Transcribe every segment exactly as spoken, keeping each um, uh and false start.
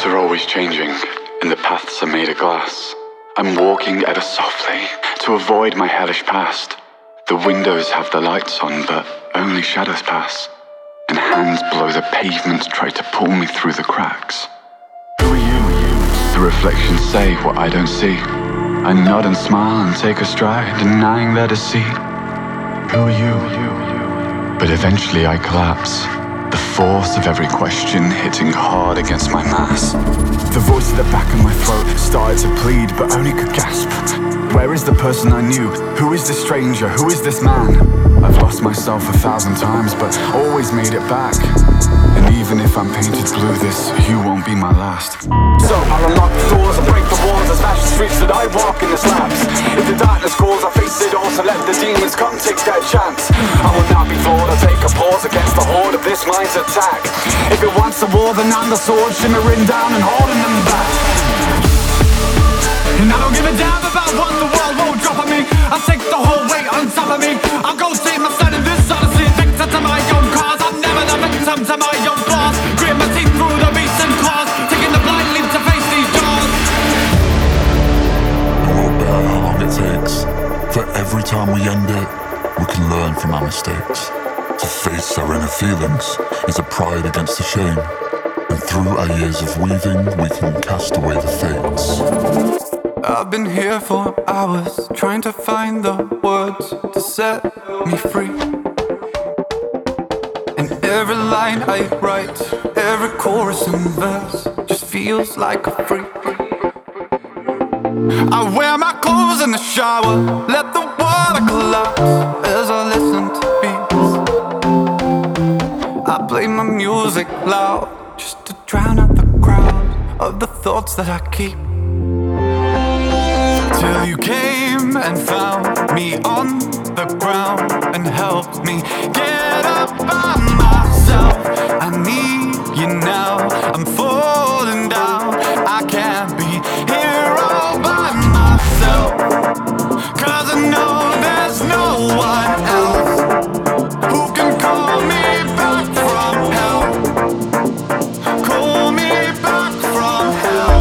roads are always changing, and the paths are made of glass. I'm walking ever softly to avoid my hellish past. The windows have the lights on, but only shadows pass, and hands below the pavement try to pull me through the cracks. Who are you? The reflections say what I don't see. I nod and smile and take a stride, denying their deceit. Who are you? But eventually I collapse, the force of every question hitting hard against my mass. The voice at the back of my throat started to plead, but only could gasp. Where is the person I knew? Who is this stranger? Who is this man? I've lost myself a thousand times, but always made it back. And even if I'm painted blue, this you won't be my last. So I unlock the doors and break the walls, I smash the streets that I walk in the slabs. If the darkness calls, I face it all, so let the demons come take their chance. I will not be flawed, I'll take a pause against the horde of this mind's attack. If it wants a war, then I'm the sword shimmering down and holding them back. And I don't give a damn about what the world won't drop on me. I'll take the whole weight on top of me. I'll go see my son in this odyssey. Victim to my own cause, I'm never the victim to my own flaws. Grit my teeth through the beats and claws, taking the blind leap to face these jaws. I won't bear how long it takes. For every time we end it, we can learn from our mistakes. To face our inner feelings is a pride against the shame. And through our years of weaving, we can cast away the fates. I've been here for hours, trying to find the words to set me free. And every line I write, every chorus and verse just feels like a freak. I wear my clothes in the shower, let the water collapse as I listen to beats. I play my music loud just to drown out the crowd of the thoughts that I keep. Till you came and found me on the ground and helped me get up by myself. I need you now, I'm falling down. I can't be here all by myself, cause I know there's no one else who can call me back from hell. Call me back from hell.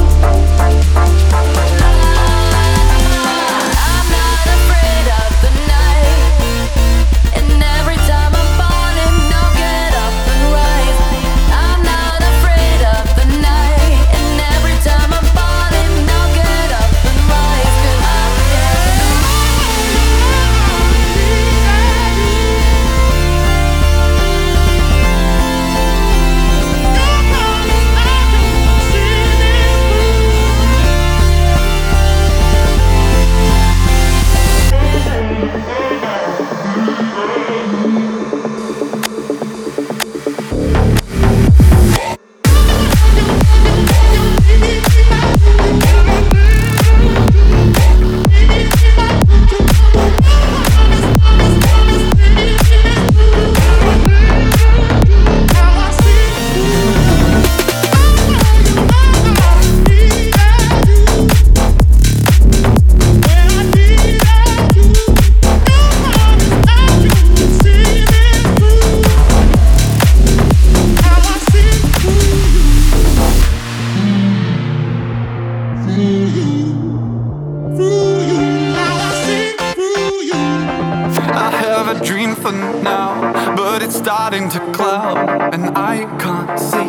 Starting to cloud and I can't see.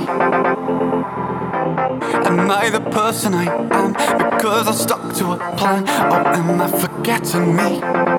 Am I the person I am because I stuck to a plan, or am I forgetting me?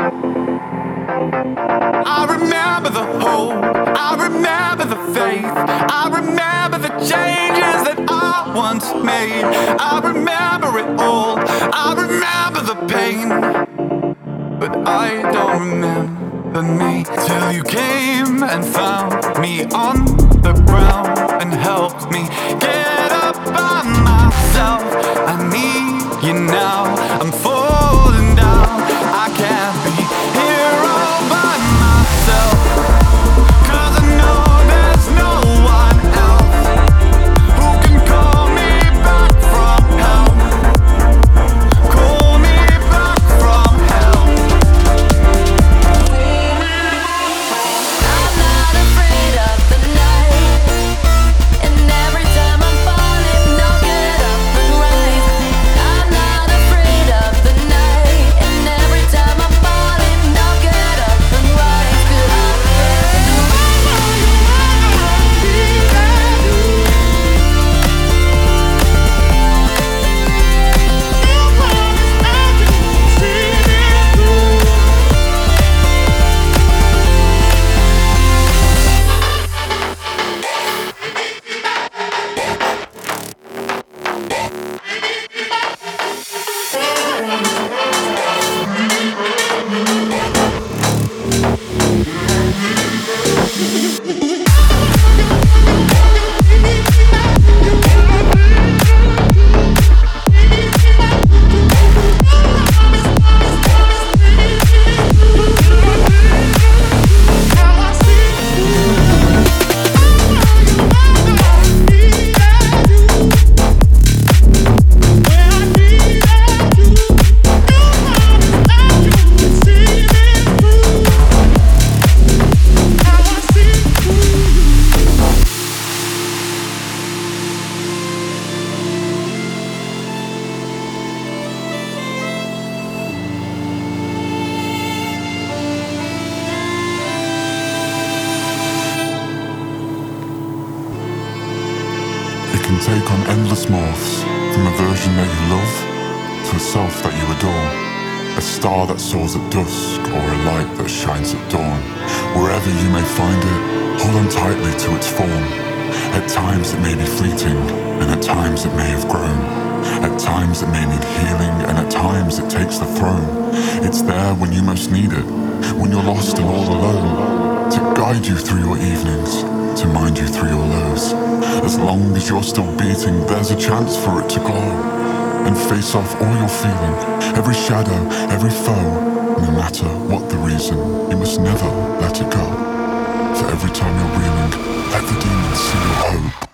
I remember the hope, I remember the faith, I remember the changes that I once made. I remember it all, I remember the pain, but I don't remember me. Till you came and found me on the ground and helped me get up by myself. I need you now, I'm falling down. I can't be here all by myself, cause I know there's no one else who can call me back from hell. Call me back from hell. Afraid of the night, and every time I'm falling, I'll get can take on endless morphs, from a version that you love to a self that you adore. A star that soars at dusk, or a light that shines at dawn. Wherever you may find it, hold on tightly to its form. At times it may be fleeting, and at times it may have grown. At times it may need healing, and at times it takes the throne. It's there when you most need it, when you're lost and all alone, to guide you through your evenings, to mind you through your lows. As long as you're still beating, there's a chance for it to glow and face off all you're feeling, every shadow, every foe. No matter what the reason, you must never let it go. For every time you're reeling, let the demons see your hope.